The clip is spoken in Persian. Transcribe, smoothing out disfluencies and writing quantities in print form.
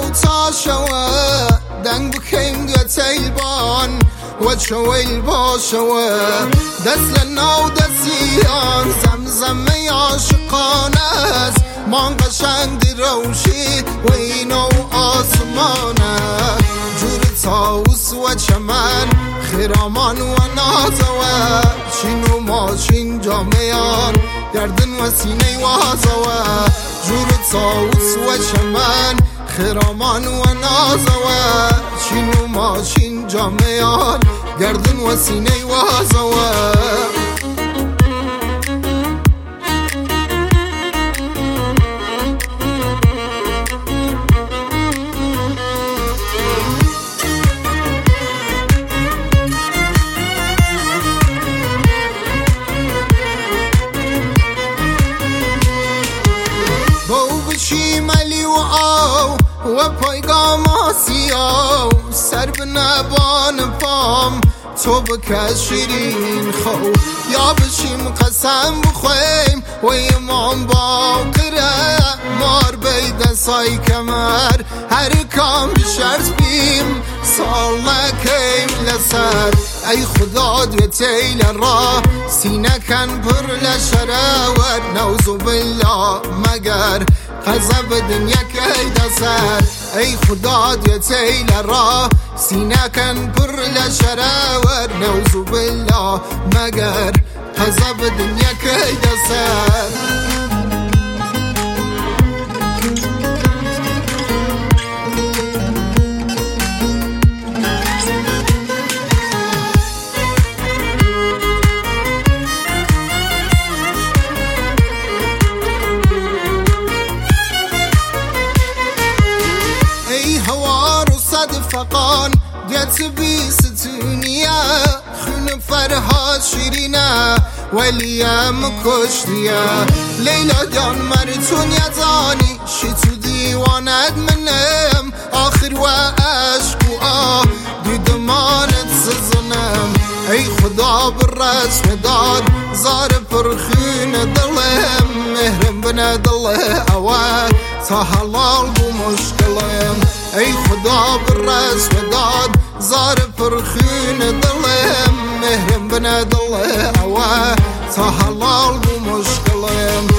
تا شوه دنگ بخیم دوتیلبان و چویل باشوه دست لناو دستیان زمزمه عاشقانه است مان قشنگ دروشی و اینو آسمانه جور تاوس و چمن خرامان و نازوه چین و ماشین جامعان گردن و سینه وازوه جور تاوس و چمن خرامان و نازوه چین و ماشین جامعان گردن و سینه وازوه چی ملی و آو و پایگام آسیاو سر به نبان پام تو بکش شیرین خو یا بشیم قسم بخویم و ایمان باقره مار بید سای کمر هر کام بشرط بیم سال نکیم لسر ای خدا دویتیل را سینه کن پر لشرور نوزو بالله مگر غضب دنیا که دسر ای خدا دیتیل را سینه کن پر لشرور نوزو بالله مگر غضب دنیا که دسر فقان دیت بیستونیه خون فرهاد شیرینه ولیم کشتیه لیلا جان مرتون یزانی شی تو دیوانت منم آخر و عشق و آه دیدمانت سزنم ای خدا بالرسم داد زار پرخون دلم مهرم بنا دله اوه تا حلال بو مشکلم ای خدا بالرسم داد زار پرخون دلم مهرم بنا دله اوه تا حلال بو مشکلم